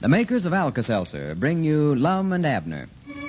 The makers of Alka-Seltzer bring you Lum and Abner.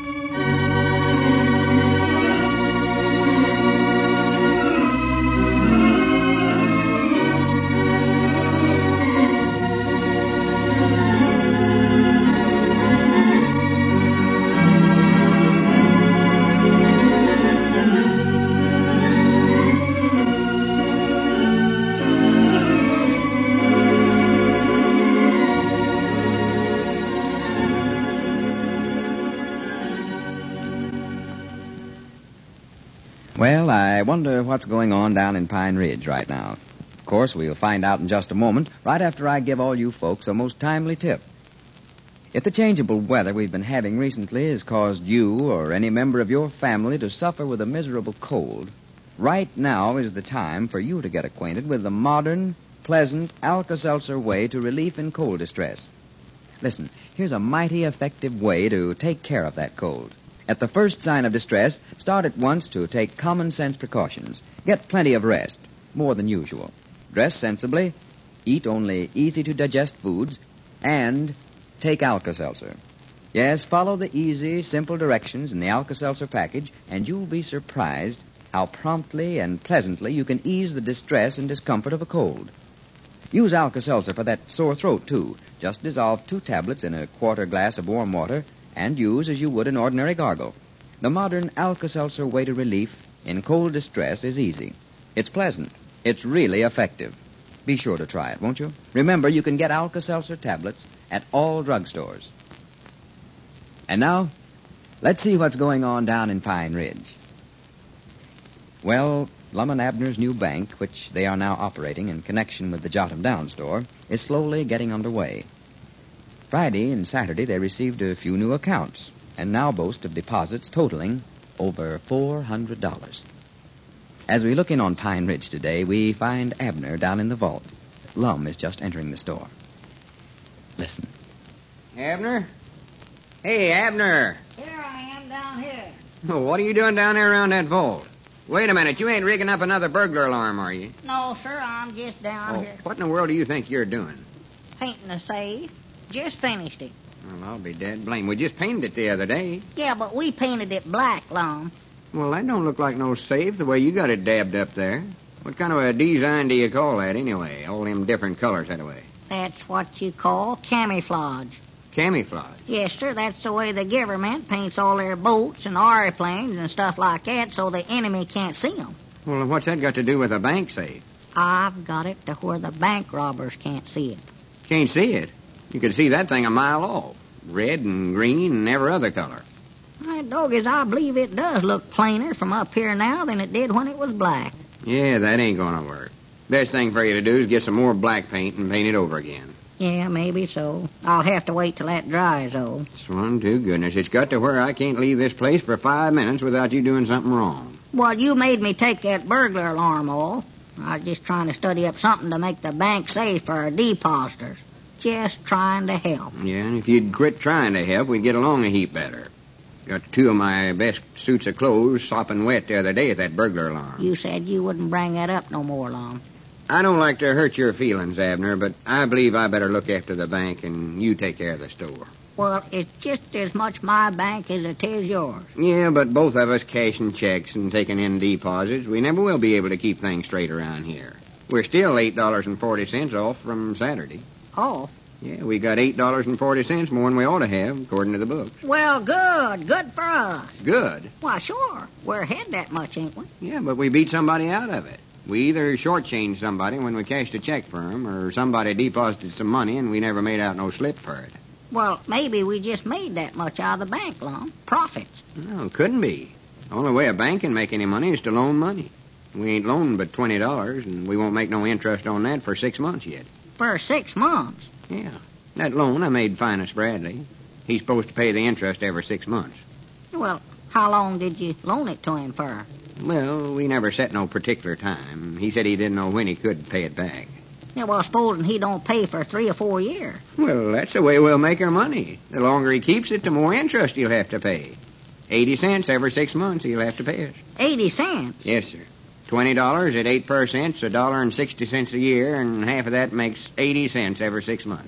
Well, I wonder what's going on down in Pine Ridge right now. Of course, we'll find out in just a moment, right after I give all you folks a most timely tip. If the changeable weather we've been having recently has caused you or any member of your family to suffer with a miserable cold, right now is the time for you to get acquainted with the modern, pleasant Alka-Seltzer way to relief in cold distress. Listen, here's a mighty effective way to take care of that cold. At the first sign of distress, start at once to take common-sense precautions. Get plenty of rest, more than usual. Dress sensibly, eat only easy-to-digest foods, and take Alka-Seltzer. Yes, follow the easy, simple directions in the Alka-Seltzer package, and you'll be surprised how promptly and pleasantly you can ease the distress and discomfort of a cold. Use Alka-Seltzer for that sore throat, too. Just dissolve 2 tablets in a quarter glass of warm water and use as you would an ordinary gargle. The modern Alka-Seltzer way to relief in cold distress is easy. It's pleasant. It's really effective. Be sure to try it, won't you? Remember, you can get Alka-Seltzer tablets at all drugstores. And now, let's see what's going on down in Pine Ridge. Well, Lum and Abner's new bank, which they are now operating in connection with the Jot 'em Down store, is slowly getting underway. Friday and Saturday they received a few new accounts and now boast of deposits totaling over $400. As we look in on Pine Ridge today, we find Abner down in the vault. Lum is just entering the store. Listen. Abner? Hey, Abner. Here I am down here. Oh, what are you doing down there around that vault? Wait a minute, you ain't rigging up another burglar alarm, are you? No, sir, I'm just down here What in the world do you think you're doing? painting a safe. Just finished it. Well, I'll be dead blamed. We just painted it the other day. Yeah, but we painted it black, Lum. Well, that don't look like no safe the way you got it dabbed up there. What kind of a design do you call that anyway? All them different colors that way. That's what you call camouflage. Camouflage. Yes, sir, that's the way the government paints all their boats and airplanes and stuff like that so the enemy can't see them. Well, what's that got to do with a bank safe? I've got it to where the bank robbers can't see it. Can't see it. You could see that thing a mile off. Red and green and every other color. My doggies, I believe it does look plainer from up here now than it did when it was black. Yeah, that ain't gonna work. Best thing for you to do is get some more black paint and paint it over again. Yeah, maybe so. I'll have to wait till that dries, though. Swan to goodness, it's got to where I can't leave this place for 5 minutes without you doing something wrong. Well, you made me take that burglar alarm off. I was just trying to study up something to make the bank safe for our depositors. Just trying to help. Yeah, and if you'd quit trying to help, we'd get along a heap better. Got 2 of my best suits of clothes sopping wet the other day at that burglar alarm. You said you wouldn't bring that up no more, Lum. I don't like to hurt your feelings, Abner, but I believe I better look after the bank and you take care of the store. Well, it's just as much my bank as it is yours. Yeah, but both of us cashing checks and taking in deposits, we never will be able to keep things straight around here. We're still $8.40 off from Saturday. Oh. Yeah, we got $8.40 more than we ought to have, according to the books. Well, good. Good for us. Good? Why, sure. We're ahead that much, ain't we? Yeah, but we beat somebody out of it. We either shortchanged somebody when we cashed a check for them, or somebody deposited some money and we never made out no slip for it. Well, maybe we just made that much out of the bank, Lum. Profits. No, couldn't be. The only way a bank can make any money is to loan money. We ain't loaned but $20, and we won't make no interest on that for 6 months yet. For 6 months? Yeah. That loan I made Finest Bradley. He's supposed to pay the interest every 6 months. Well, how long did you loan it to him for? Well, we never set no particular time. He said he didn't know when he could pay it back. Yeah, well, supposing he don't pay for 3 or 4 years. Well, that's the way we'll make our money. The longer he keeps it, the more interest he'll have to pay. 80 cents every 6 months he'll have to pay us. 80 cents? Yes, sir. $20 at 8%, $1.60 a year, and half of that makes 80 cents every 6 months.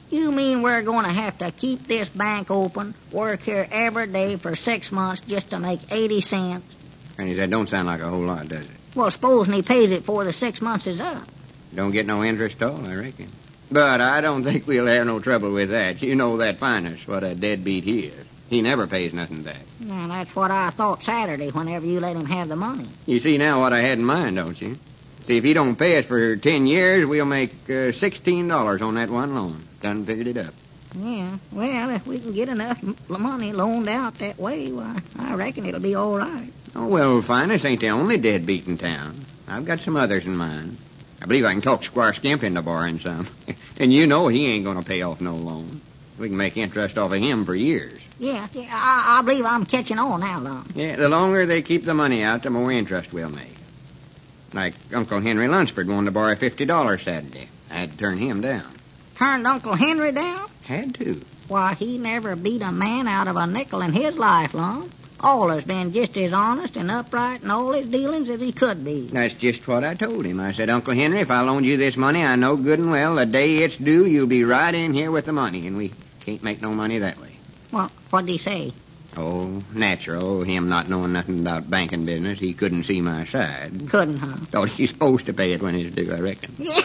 You mean we're going to have to keep this bank open, work here every day for 6 months just to make 80 cents? Granny, that don't sound like a whole lot, does it? Well, supposing he pays it before the 6 months is up. Don't get no interest at all, I reckon. But I don't think we'll have no trouble with that. You know that finest, what a deadbeat he is. He never pays nothing back. And that's what I thought Saturday whenever you let him have the money. You see now what I had in mind, don't you? See, if he don't pay us for 10 years, we'll make $16 on that one loan. Done figured it up. Yeah, well, if we can get enough money loaned out that way, why, I reckon it'll be all right. Oh, well, Finest ain't the only deadbeat in town. I've got some others in mind. I believe I can talk Squire Skimp into borrowing some. And you know he ain't going to pay off no loan. We can make interest off of him for years. Yeah, I believe I'm catching on now, Lum. Yeah, the longer they keep the money out, the more interest we'll make. Like Uncle Henry Lunsford wanted to borrow $50 Saturday. I had to turn him down. Turned Uncle Henry down? Had to. Why, he never beat a man out of a nickel in his life, Lum. Always been just as honest and upright in all his dealings as he could be. That's just what I told him. I said, Uncle Henry, if I loaned you this money, I know good and well the day it's due, you'll be right in here with the money, and we can't make no money that way. Well, what'd he say? Oh, natural. Him not knowing nothing about banking business, he couldn't see my side. Couldn't, huh? Thought he's supposed to pay it when it's due, I reckon. Yeah.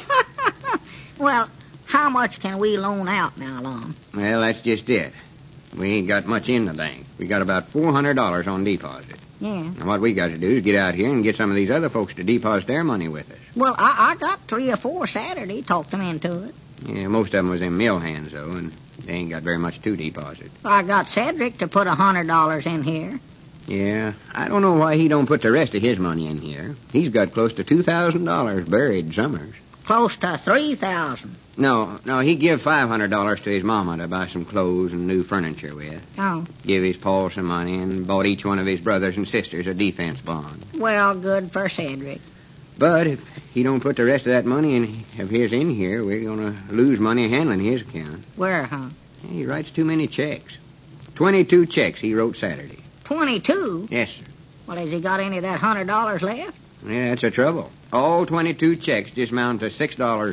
Well, how much can we loan out now, Lum? Well, that's just it. We ain't got much in the bank. We got about $400 on deposit. Yeah. And what we got to do is get out here and get some of these other folks to deposit their money with us. Well, I got 3 or 4 Saturday, talked them into it. Yeah, most of them was in mill hands, though, and they ain't got very much to deposit. I got Cedric to put $100 in here. Yeah, I don't know why he don't put the rest of his money in here. He's got close to $2,000 buried summers. Close to 3,000. No, he give $500 to his mama to buy some clothes and new furniture with. Oh. Give his Paul some money and bought each one of his brothers and sisters a defense bond. Well, good for Cedric. But if he don't put the rest of that money of his in here, we're going to lose money handling his account. Where, huh? He writes too many checks. 22 checks he wrote Saturday. 22? Yes, sir. Well, has he got any of that $100 left? Yeah, that's the trouble. All 22 checks just amount to $6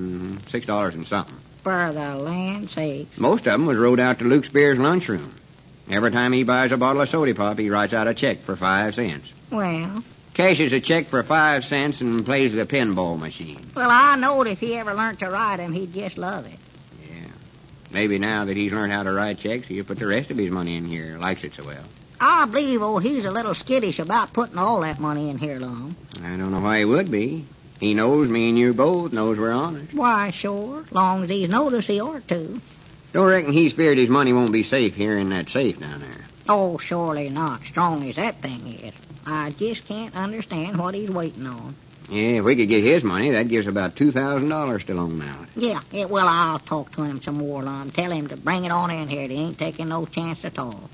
and something. For the land's sake. Most of them was wrote out to Luke Spear's lunchroom. Every time he buys a bottle of soda pop, he writes out a check for 5 cents. Well? Cashes a check for 5 cents and plays the pinball machine. Well, I knowed if he ever learned to write 'em, he'd just love it. Yeah. Maybe now that he's learned how to write checks, he'll put the rest of his money in here. Likes it so well. I believe, he's a little skittish about putting all that money in here, Lum. I don't know why he would be. He knows me and you both knows we're honest. Why, sure. Long as he's noticed, he ought to. Don't reckon he's feared his money won't be safe here in that safe down there. Oh, surely not, strong as that thing is. I just can't understand what he's waiting on. Yeah, if we could get his money, that gives about $2,000 to loan out. Yeah, well, I'll talk to him some more, Lum. Tell him to bring it on in here. He ain't taking no chance at all.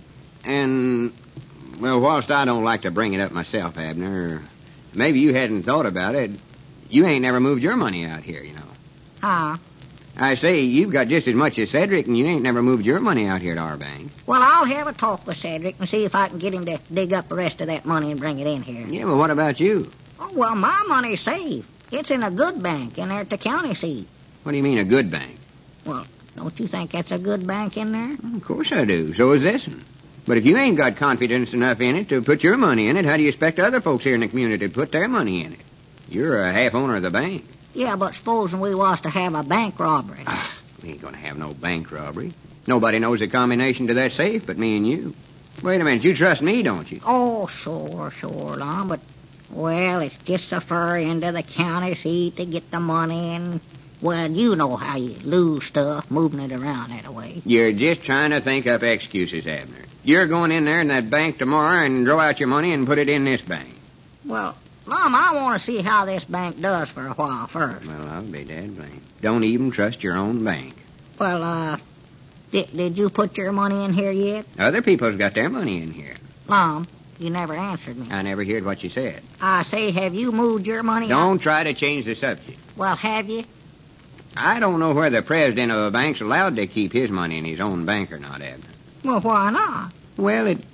And, well, whilst I don't like to bring it up myself, Abner, maybe you hadn't thought about it. You ain't never moved your money out here, you know. Huh? I say, you've got just as much as Cedric, and you ain't never moved your money out here to our bank. Well, I'll have a talk with Cedric and see if I can get him to dig up the rest of that money and bring it in here. Yeah, but what about you? Oh, well, my money's safe. It's in a good bank in there at the county seat. What do you mean, a good bank? Well, don't you think that's a good bank in there? Well, of course I do. So is this one. But if you ain't got confidence enough in it to put your money in it, how do you expect other folks here in the community to put their money in it? You're a half owner of the bank. Yeah, but supposing we was to have a bank robbery. We ain't going to have no bank robbery. Nobody knows the combination to that safe but me and you. Wait a minute, you trust me, don't you? Oh, sure, Lum, but, well, it's just so far into the county seat to get the money, and, well, you know how you lose stuff moving it around that way. You're just trying to think up excuses, Abner. You're going in there in that bank tomorrow and draw out your money and put it in this bank. Well, Lum, I want to see how this bank does for a while first. Well, I'll be dead blamed. Don't even trust your own bank. Well, did you put your money in here yet? Other people's got their money in here. Lum, you never answered me. I never heard what you said. I say, have you moved your money? Don't try to change the subject. Well, have you? I don't know where the president of a bank's allowed to keep his money in his own bank or not, Abner. Well, why not? Well, in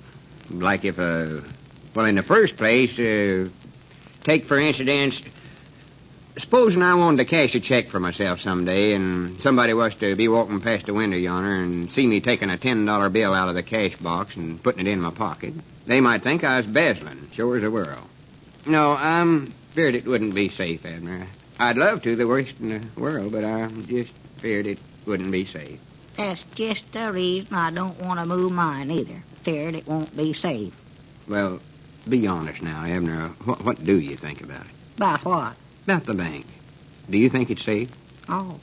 the first place, take for instance, Supposing I wanted to cash a check for myself someday, and somebody was to be walking past the window yonder and see me taking a $10 bill out of the cash box and putting it in my pocket, they might think I was bezzling, sure as the world. No, I'm feared it wouldn't be safe, Abner. I'd love to, the worst in the world, but I'm just feared it wouldn't be safe. That's just the reason I don't want to move mine either. Feared it won't be safe. Well, be honest now, Abner. What do you think about it? About what? About the bank. Do you think it's safe? Oh,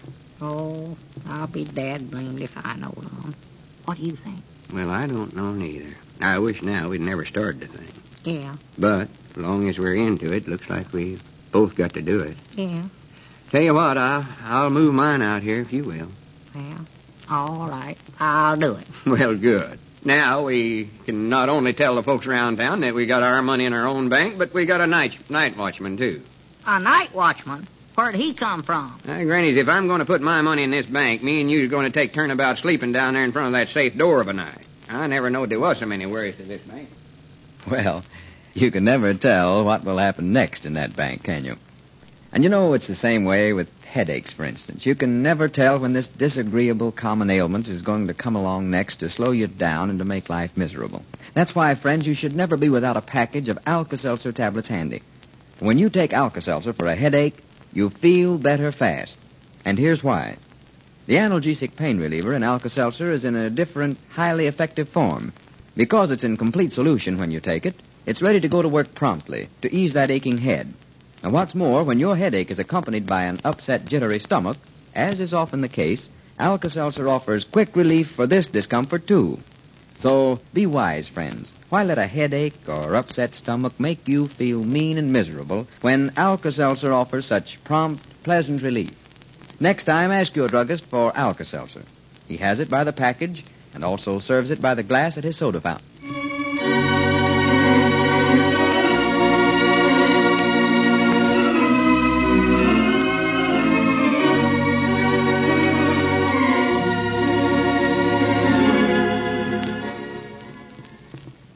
I'll be dad blamed if I know, Tom. What do you think? Well, I don't know neither. I wish now we'd never started the thing. Yeah. But, as long as we're into it, looks like we've both got to do it. Yeah. Tell you what, I'll move mine out here if you will. Well, all right. I'll do it. Well, good. Now we can not only tell the folks around town that we got our money in our own bank, but we got a night watchman, too. A night watchman? Where'd he come from? Grannies, if I'm going to put my money in this bank, me and you's going to take turnabout sleeping down there in front of that safe door of a night. I never knowed there was so many worries to this bank. Well, you can never tell what will happen next in that bank, can you? And you know, it's the same way with headaches, for instance. You can never tell when this disagreeable common ailment is going to come along next to slow you down and to make life miserable. That's why, friends, you should never be without a package of Alka-Seltzer tablets handy. When you take Alka-Seltzer for a headache, you feel better fast. And here's why. The analgesic pain reliever in Alka-Seltzer is in a different, highly effective form. Because it's in complete solution when you take it, it's ready to go to work promptly to ease that aching head. And what's more, when your headache is accompanied by an upset, jittery stomach, as is often the case, Alka-Seltzer offers quick relief for this discomfort, too. So, be wise, friends. Why let a headache or upset stomach make you feel mean and miserable when Alka-Seltzer offers such prompt, pleasant relief? Next time, ask your druggist for Alka-Seltzer. He has it by the package and also serves it by the glass at his soda fountain.